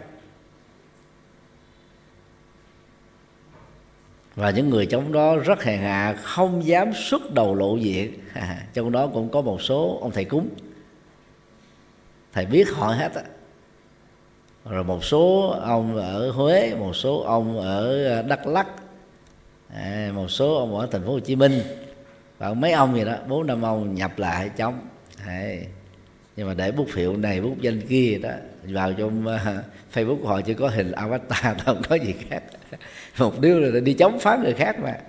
Và những người chống đó rất hèn hạ, không dám xuất đầu lộ diện. Trong đó cũng có một số ông thầy cúng, thầy biết họ hết á. Rồi một số ông ở Huế, một số ông ở Đắk Lắk, một số ông ở thành phố Hồ Chí Minh, và mấy ông gì đó, 4-5 ông nhập lại chống. Nhưng mà để bút hiệu này bút danh kia đó, vào trong Facebook họ chỉ có hình avatar, không có gì khác. Một đứa là đi chống phá người khác mà.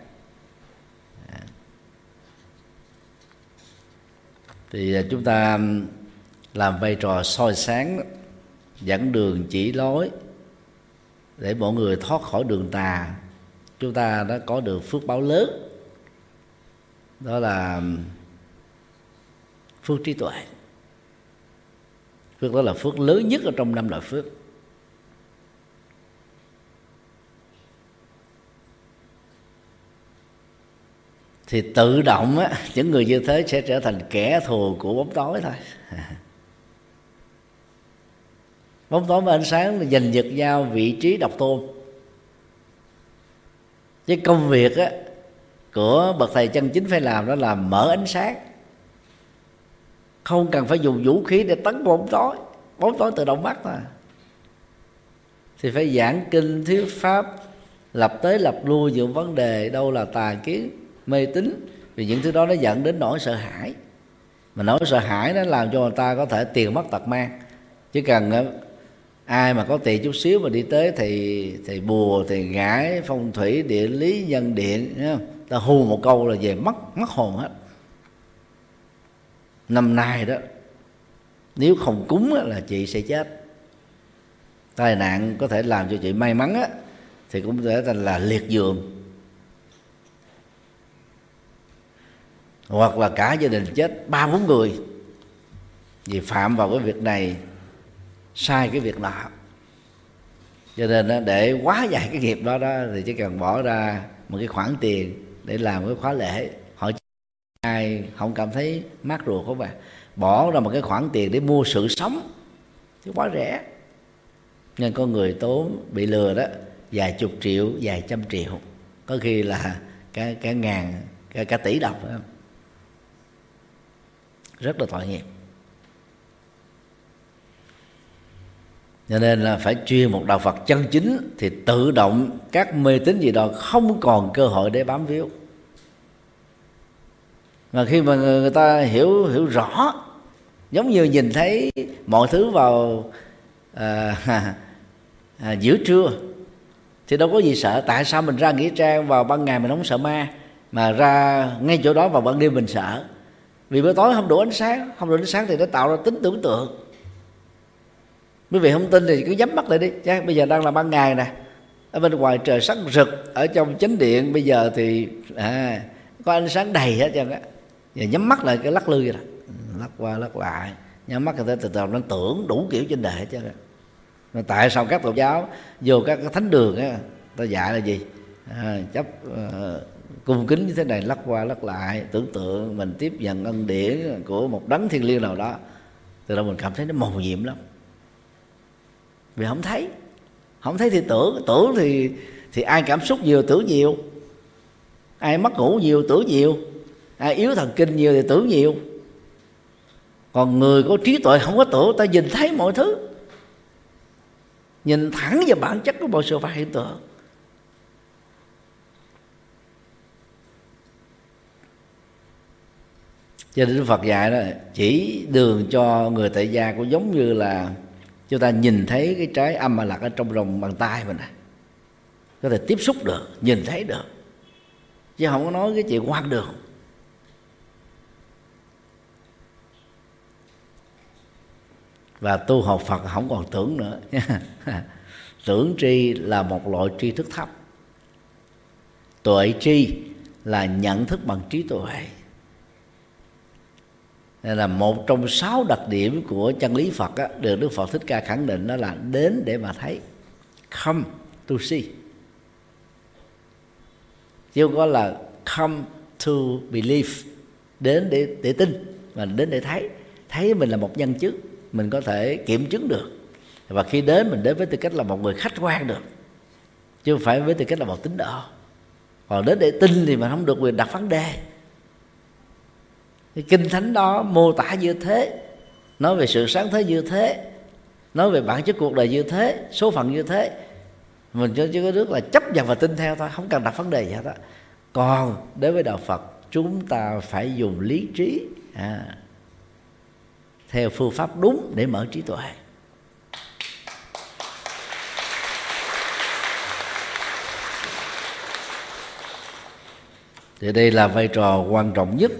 Thì chúng ta làm vai trò soi sáng, dẫn đường chỉ lối để mọi người thoát khỏi đường tà. Chúng ta đã có được phước báo lớn, đó là phước trí tuệ. Phước đó là phước lớn nhất ở trong 5 loại phước. Thì tự động á, những người như thế sẽ trở thành kẻ thù của bóng tối thôi. Bóng tối và ánh sáng là giành giật nhau vị trí độc tôn. Cái công việc á, của bậc thầy chân chính phải làm đó là mở ánh sáng, không cần phải dùng vũ khí để tấn bóng tối. Bóng tối tự động bắt thôi. Thì phải giảng kinh thuyết pháp, lập tới lập lui những vấn đề đâu là tà kiến, mê tín. Vì những thứ đó nó dẫn đến nỗi sợ hãi, mà nỗi sợ hãi nó làm cho người ta có thể tiền mất tật mang. Chỉ cần ai mà có tiền chút xíu mà đi tới thì bùa, thì ngải, phong thủy, địa lý, nhân điện, ta hù một câu là về mất hồn hết. Năm nay đó, nếu không cúng là chị sẽ chết. Tai nạn có thể làm cho chị may mắn á, thì cũng thể thành là liệt giường, hoặc là cả gia đình chết 3-4 người vì phạm vào cái việc này, sai cái việc nọ. Cho nên để hóa giải cái nghiệp đó thì chỉ cần bỏ ra một cái khoản tiền để làm cái khóa lễ. Họ ai không cảm thấy mát ruột không bạn, bỏ ra một cái khoản tiền để mua sự sống chứ quá rẻ. Nhưng có người tốn bị lừa đó vài chục triệu, vài trăm triệu, có khi là cả ngàn, cả tỷ đồng, phải không? Rất là tội nghiệp. Cho nên là phải chuyên một đạo Phật chân chính, thì tự động các mê tín gì đó không còn cơ hội để bám víu. Mà khi mà người ta hiểu rõ, giống như nhìn thấy mọi thứ vào giữa trưa thì đâu có gì sợ. Tại sao mình ra nghĩa trang vào ban ngày mình không sợ ma, mà ra ngay chỗ đó vào ban đêm mình sợ? Vì bữa tối không đủ ánh sáng, thì nó tạo ra tính tưởng tượng. Quý vị không tin thì cứ nhắm mắt lại đi. Chứ bây giờ đang là ban ngày nè, ở bên ngoài trời sáng rực, ở trong chánh điện bây giờ thì có ánh sáng đầy hết trơn á. Giờ nhắm mắt lại cái lắc lư vậy đó, lắc qua lắc lại, nhắm mắt người ta từ từ nó tưởng đủ kiểu trên đời hết trơn á. Mà tại sao các tôn giáo vô các cái thánh đường á, ta dạy là gì? Chấp cung kính như thế này, lắc qua lắc lại, tưởng tượng mình tiếp nhận ân điển của một đấng thiêng liêng nào đó. Từ đó mình cảm thấy nó mầu nhiệm lắm. Vì không thấy thì tưởng thì ai cảm xúc nhiều tưởng nhiều, ai mất ngủ nhiều tưởng nhiều, ai yếu thần kinh nhiều thì tưởng nhiều. Còn người có trí tuệ không có tưởng, ta nhìn thấy mọi thứ, nhìn thẳng vào bản chất của mọi sự vật hiện tượng. Cho nên Phật dạy đó, chỉ đường cho người tại gia cũng giống như là chúng ta nhìn thấy cái trái âm mà lạc ở trong lòng bàn tay mình này, có thể tiếp xúc được, nhìn thấy được, chứ không có nói cái chuyện hoang đường. Và tu học Phật không còn tưởng nữa. Tưởng tri là một loại tri thức thấp. Tuệ tri là nhận thức bằng trí tuệ. Đây là một trong 6 đặc điểm của chân lý Phật á, được Đức Phật Thích Ca khẳng định, đó là đến để mà thấy, come to see, chứ không có là come to believe, đến để tin, mà đến để thấy mình là một nhân chứng, mình có thể kiểm chứng được. Và khi đến, mình đến với tư cách là một người khách quan được, chứ không phải với tư cách là một tín đồ. Còn đến để tin thì mình không được quyền đặt vấn đề. Cái kinh thánh đó mô tả như thế, nói về sự sáng thế như thế, nói về bản chất cuộc đời như thế, số phận như thế, mình chỉ có nước là chấp nhận và tin theo thôi, không cần đặt vấn đề gì hết đó. Còn đối với đạo Phật, chúng ta phải dùng lý trí theo phương pháp đúng để mở trí tuệ. Thì đây là vai trò quan trọng nhất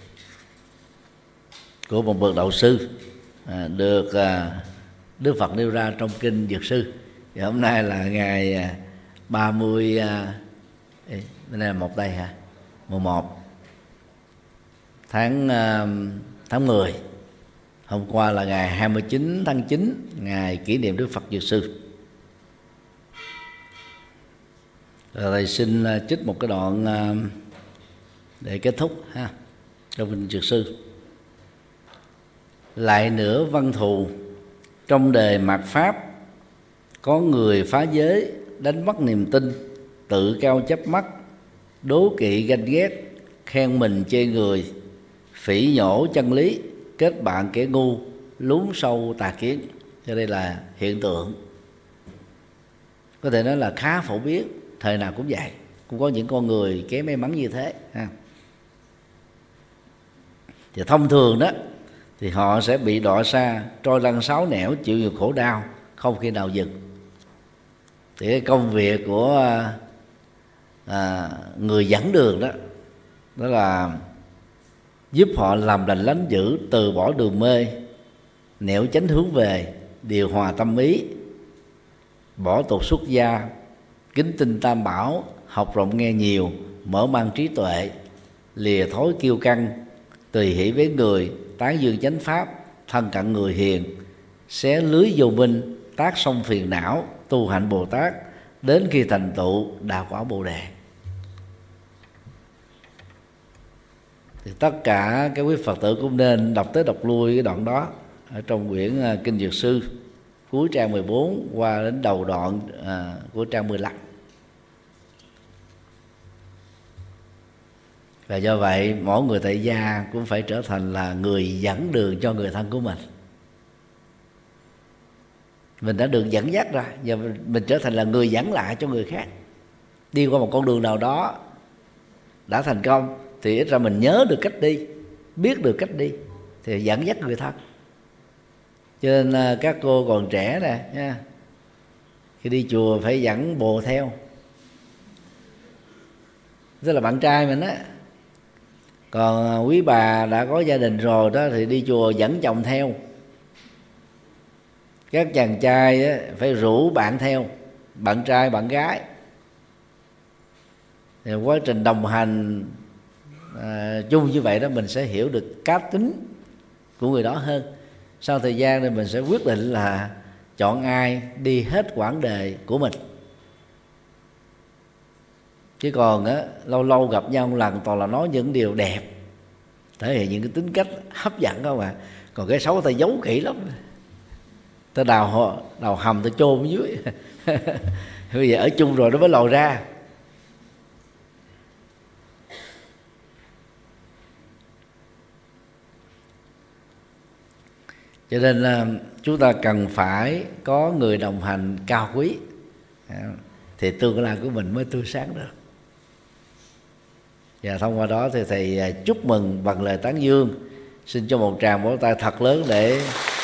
của một bậc đạo sư, được Đức Phật nêu ra trong kinh Dược Sư. Thì hôm nay là ngày 30 bên đây là một đây hả? Mùng 1 tháng 10. Hôm qua là ngày 29 tháng 9, ngày kỷ niệm Đức Phật Dược Sư. Rồi thầy xin trích một cái đoạn để kết thúc ha, trong kinh Dược Sư. Lại nữa văn thù, trong đề mạt pháp, có người phá giới, đánh mất niềm tin, tự cao chấp mắt, đố kỵ ganh ghét, khen mình chê người, phỉ nhổ chân lý, kết bạn kẻ ngu, lún sâu tà kiến. Cho đây là hiện tượng, có thể nói là khá phổ biến, thời nào cũng vậy, cũng có những con người kém may mắn như thế ha. Thì thông thường đó thì họ sẽ bị đọa xa, trôi lăn sáu nẻo, chịu nhiều khổ đau, không khi nào dừng. Thì cái công việc của người dẫn đường đó, đó là giúp họ làm lành lánh dữ, từ bỏ đường mê, nẻo chánh hướng về, điều hòa tâm ý, bỏ tục xuất gia, kính tinh tam bảo, học rộng nghe nhiều, mở mang trí tuệ, lìa thói kiêu căng, tùy hỷ với người, tán dương chánh pháp, thân cận người hiền, xé lưới vô minh, tác xong phiền não, tu hạnh Bồ Tát, đến khi thành tựu đạo quả Bồ Đề. Thì tất cả các quý Phật tử cũng nên đọc tới đọc lui cái đoạn đó ở trong quyển Kinh Dược Sư, cuối trang 14 qua đến đầu đoạn của trang 15. Và do vậy mỗi người tại gia cũng phải trở thành là người dẫn đường cho người thân của mình. Mình đã được dẫn dắt rồi, giờ mình trở thành là người dẫn lại cho người khác. Đi qua một con đường nào đó đã thành công thì ít ra mình nhớ được cách đi, biết được cách đi, thì dẫn dắt người thân. Cho nên các cô còn trẻ nè nha, khi đi chùa phải dẫn bồ theo, tức là bạn trai mình á. Còn quý bà đã có gia đình rồi đó thì đi chùa dẫn chồng theo. Các chàng trai á, phải rủ bạn theo, bạn trai bạn gái. Thì quá trình đồng hành chung như vậy đó, mình sẽ hiểu được cá tính của người đó hơn. Sau thời gian thì mình sẽ quyết định là chọn ai đi hết quãng đời của mình. Chứ còn á, lâu lâu gặp nhau một lần toàn là nói những điều đẹp, thể hiện những cái tính cách hấp dẫn không ạ. Còn cái xấu ta giấu kỹ lắm, ta đào hầm ta chôn ở dưới. Bây giờ ở chung rồi nó mới lòi ra. Cho nên chúng ta cần phải có người đồng hành cao quý, thì tương lai của mình mới tươi sáng được. Và thông qua đó thì thầy chúc mừng bằng lời tán dương. Xin cho một tràng vỗ tay thật lớn để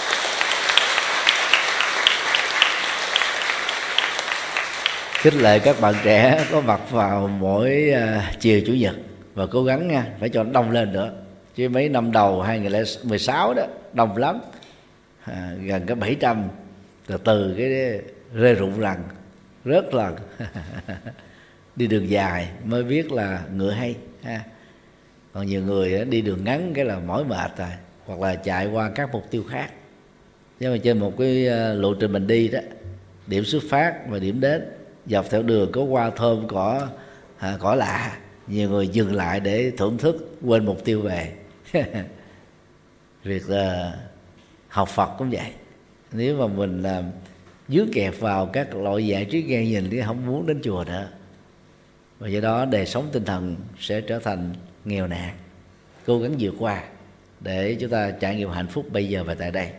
khích lệ các bạn trẻ có mặt vào mỗi chiều Chủ nhật. Và cố gắng nha, phải cho nó đông lên nữa. Chứ mấy năm đầu 2016 đó đông lắm, gần cái 700, từ cái rơi rụng lần, rớt lần. đi đường dài mới biết là ngựa hay ha. Còn nhiều người đi đường ngắn cái là mỏi mệt rồi, hoặc là chạy qua các mục tiêu khác. Nhưng mà trên một cái lộ trình mình đi đó, điểm xuất phát và điểm đến, dọc theo đường có hoa thơm cỏ lạ, nhiều người dừng lại để thưởng thức, quên mục tiêu về. Việc học Phật cũng vậy. Nếu mà mình dướng kẹp vào các loại giải trí nghe nhìn thì không muốn đến chùa nữa, và do đó đời sống tinh thần sẽ trở thành nghèo nàn. Cố gắng vượt qua để chúng ta trải nghiệm hạnh phúc bây giờ và tại đây.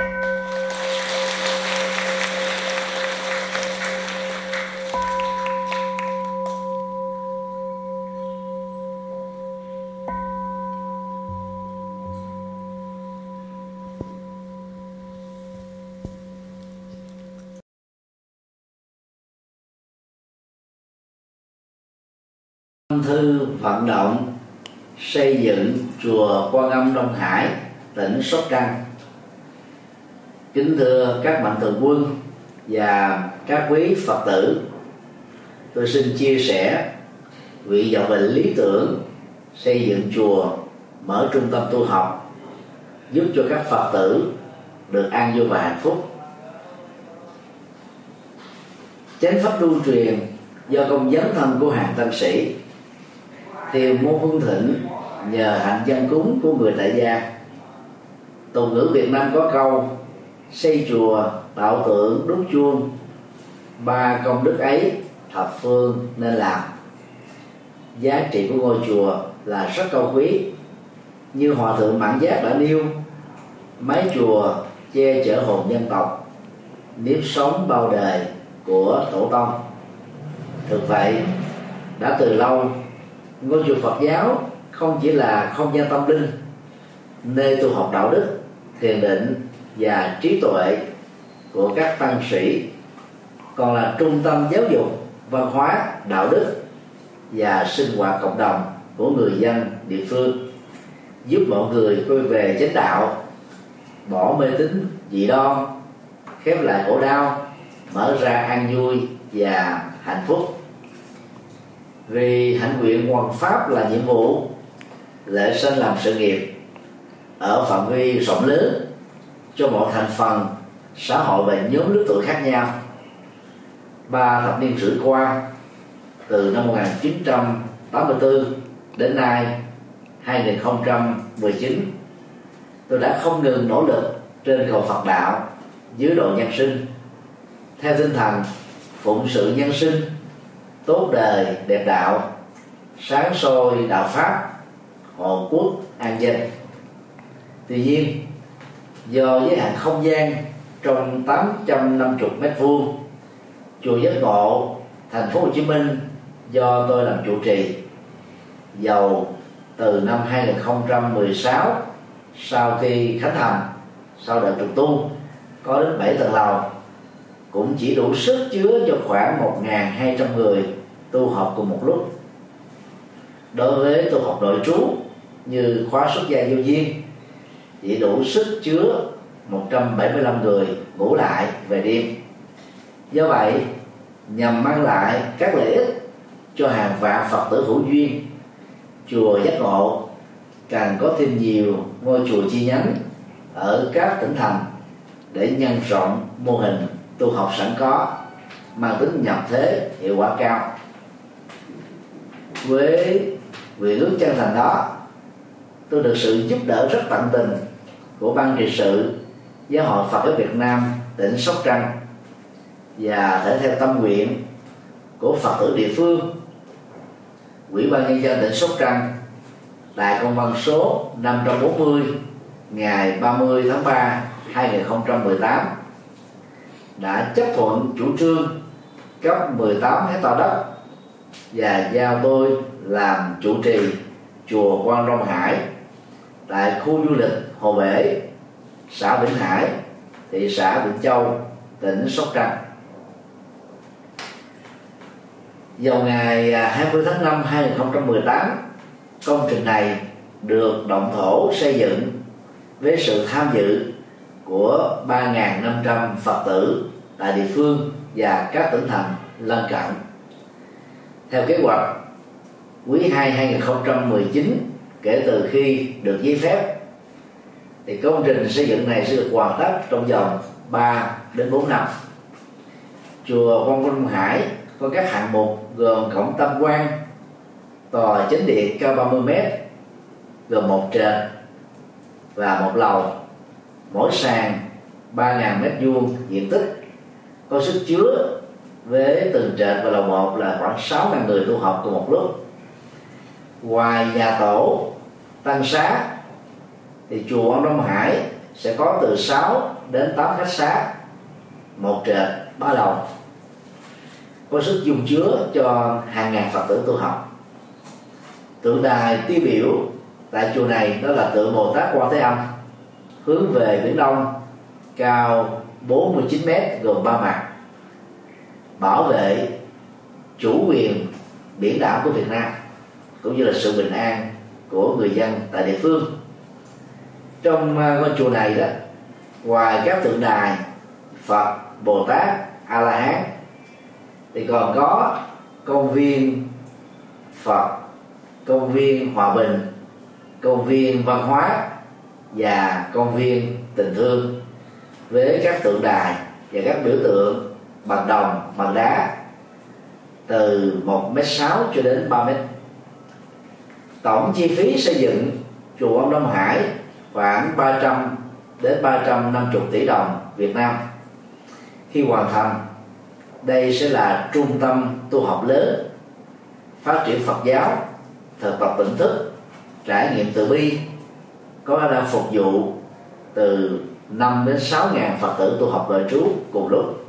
Thư vận động xây dựng chùa Quan Âm Đông Hải, tỉnh Sóc Trăng. Kính thưa các mạnh thường quân và các quý Phật tử, tôi xin chia sẻ nguyện vọng về lý tưởng xây dựng chùa, mở trung tâm tu học, giúp cho các Phật tử được an vui và hạnh phúc. Chánh pháp lưu truyền do công dấn thân của hàng tăng sĩ, Thiền môn Hưng Thịnh nhờ hạnh dân cúng của người tại gia. Tục ngữ Việt Nam có câu: xây chùa, tạo tượng, đúc chuông, ba công đức ấy thập phương nên làm. Giá trị của ngôi chùa là rất cao quý. Như Hòa thượng Mãn Giác đã nêu, mái chùa che chở hồn dân tộc, nếp sống bao đời của tổ tông. Thực vậy, đã từ lâu, ngôi chùa Phật giáo không chỉ là không gian tâm linh, nơi tu học đạo đức, thiền định và trí tuệ của các tăng sĩ, còn là trung tâm giáo dục, văn hóa, đạo đức và sinh hoạt cộng đồng của người dân địa phương, giúp mọi người quay về chánh đạo, bỏ mê tín dị đoan, khép lại khổ đau, mở ra an vui và hạnh phúc. Vì hạnh nguyện hoằng pháp là nhiệm vụ, lễ sanh làm sự nghiệp ở phạm vi rộng lớn cho mọi thành phần xã hội và nhóm lứa tuổi khác nhau. 3 thập niên rưỡi qua, từ năm 1984 đến nay 2019, tôi đã không ngừng nỗ lực trên cầu Phật đạo dưới độ nhân sinh, theo tinh thần phụng sự nhân sinh, tốt đời đẹp đạo, sáng soi đạo pháp, hộ quốc an dân. Tuy nhiên, do giới hạn không gian trong 850 m², chùa Giác Ngộ, thành phố Hồ Chí Minh do tôi làm trụ trì, dầu từ năm 2016 sau khi khánh thành, sau đợt trùng tu có đến 7 tầng lầu, cũng chỉ đủ sức chứa cho khoảng 1.200 người tu học cùng một lúc. Đối với tu học nội trú như khóa xuất gia vô duyên, chỉ đủ sức chứa 175 người ngủ lại về đêm. Do vậy, nhằm mang lại các lợi ích cho hàng vạn Phật tử hữu duyên, chùa Giác Ngộ càng có thêm nhiều ngôi chùa chi nhánh ở các tỉnh thành để nhân rộng mô hình tu học sẵn có, mang tính nhập thế, hiệu quả cao. Với nguyện ước chân thành đó, tôi được sự giúp đỡ rất tận tình của ban trị sự Giáo hội Phật giáo Việt Nam tỉnh Sóc Trăng, và thể theo tâm nguyện của Phật tử địa phương, Ủy ban nhân dân tỉnh Sóc Trăng đại công văn số 540 ngày 30 tháng 3 2018 đã chấp thuận chủ trương cấp 18 hectare đất và giao tôi làm chủ trì chùa Quan Đông Hải tại khu du lịch Hồ Bể, xã Vĩnh Hải, thị xã Vĩnh Châu, tỉnh Sóc Trăng. Vào ngày 20 tháng 5 2018, công trình này được động thổ xây dựng với sự tham dự của 3.500 Phật tử tại địa phương và các tỉnh thành lân cận. Theo kế hoạch, quý 2 2019 kể từ khi được giấy phép thì công trình xây dựng này sẽ được hoàn tất trong vòng 3 đến 4 năm. Chùa Quang Minh Hải có các hạng mục gồm cổng tam quan, tòa chánh điện cao 30 m, gồm một trệt và một lầu, mỗi sàn 3.000 m2 diện tích, có sức chứa với từng trệt và lầu 1 là khoảng 6.000 người tu học cùng một lúc. Ngoài nhà tổ tăng xá thì chùa Ông Đông Hải sẽ có từ 6 đến 8 khách xá, một trệt 3 lầu, có sức dung chứa cho hàng ngàn Phật tử tu học. Tượng đài tiêu biểu tại chùa này đó là tượng Bồ Tát Quan Thế Âm hướng về biển Đông, cao 49 m, gồm 3 mặt, bảo vệ chủ quyền biển đảo của Việt Nam cũng như là sự bình an của người dân tại địa phương. Trong ngôi chùa này đó, ngoài các tượng đài Phật, Bồ Tát, A La Hán thì còn có công viên Phật, công viên Hòa Bình, công viên văn hóa và công viên tình thương với các tượng đài và các biểu tượng bằng đồng, bằng đá từ 1,6 m cho đến 3 m. Tổng chi phí xây dựng chùa Ông Đông Hải khoảng 300 đến 350 tỷ đồng Việt Nam. Khi hoàn thành, đây sẽ là trung tâm tu học lớn, phát triển Phật giáo, thực tập tỉnh thức, trải nghiệm từ bi, có khả năng phục vụ từ 5 đến 6 ngàn Phật tử tu học đời trú cùng lúc.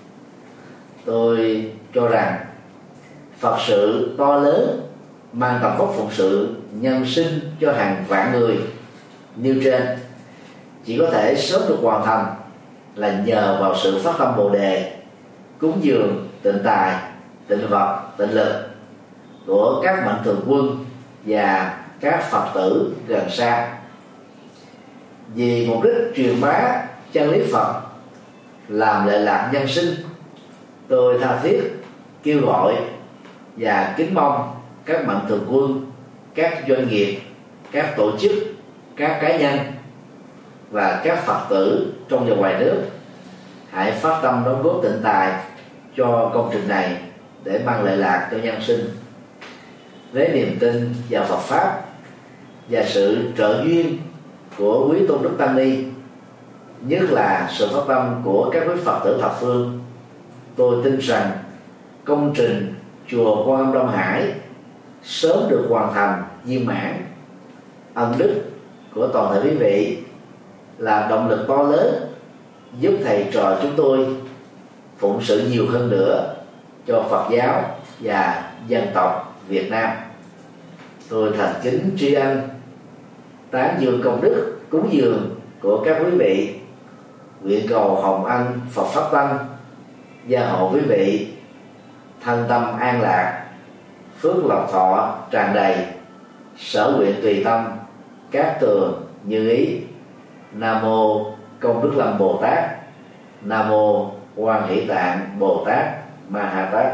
Tôi cho rằng Phật sự to lớn mang tầm vóc phụng sự nhân sinh cho hàng vạn người như trên chỉ có thể sớm được hoàn thành là nhờ vào sự phát tâm Bồ đề, cúng dường, tịnh tài, tịnh vật, tịnh lực của các mạnh thường quân và các Phật tử gần xa. Vì mục đích truyền bá chân lý Phật, làm lệ lạc nhân sinh, tôi tha thiết kêu gọi và kính mong các mạnh thường quân, các doanh nghiệp, các tổ chức, các cá nhân và các Phật tử trong và ngoài nước hãy phát tâm đóng góp tịnh tài cho công trình này để mang lệ lạc cho nhân sinh. Với niềm tin vào Phật pháp và sự trợ duyên của quý tôn đức tăng ni, nhất là sự phát tâm của các quý Phật tử thập phương, tôi tin rằng công trình chùa Quan Âm Đông Hải sớm được hoàn thành viên mãn. Ân đức của toàn thể quý vị là động lực to lớn giúp thầy trò chúng tôi phụng sự nhiều hơn nữa cho Phật giáo và dân tộc Việt Nam. Tôi thành kính tri ân, tán dương công đức cúng dường của các quý vị, nguyện cầu hồng ân Phật pháp tăng gia hộ quý vị thân tâm an lạc, phước lộc thọ tràn đầy, sở nguyện tùy tâm, các tường như ý. Nam mô Công Đức Lâm Bồ Tát. Nam mô Quan Hỷ Tạng Bồ Tát Ma Ha Tát.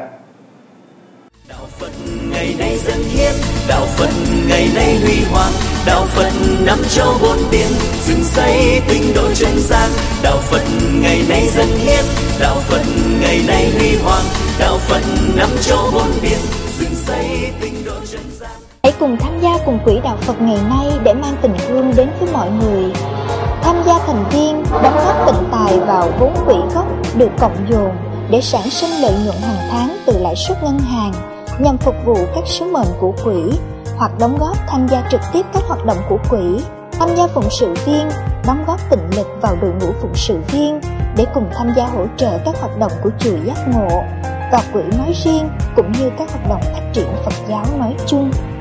Đạo Phật ngày nay dân hiến, đạo Phật ngày nay huy hoàng, đạo Phật năm châu bốn biển, dựng xây tinh độ chân gian. Đạo Phật ngày nay dân hiến, đạo Phật ngày nay huy hoàng, đạo Phật năm châu bốn biển, dựng xây tinh độ chân gian. Hãy cùng tham gia cùng quỹ đạo Phật ngày nay để mang tình thương đến với mọi người. Tham gia thành viên, đóng góp tịnh tài vào vốn quỹ gốc được cộng dồn để sản sinh lợi nhuận hàng tháng từ lãi suất ngân hàng nhằm phục vụ các sứ mệnh của quỹ, hoặc đóng góp tham gia trực tiếp các hoạt động của quỹ, tham gia phụng sự viên, đóng góp tịnh lực vào đội ngũ phụng sự viên để cùng tham gia hỗ trợ các hoạt động của chùa Giác Ngộ và quỹ nói riêng cũng như các hoạt động phát triển Phật giáo nói chung.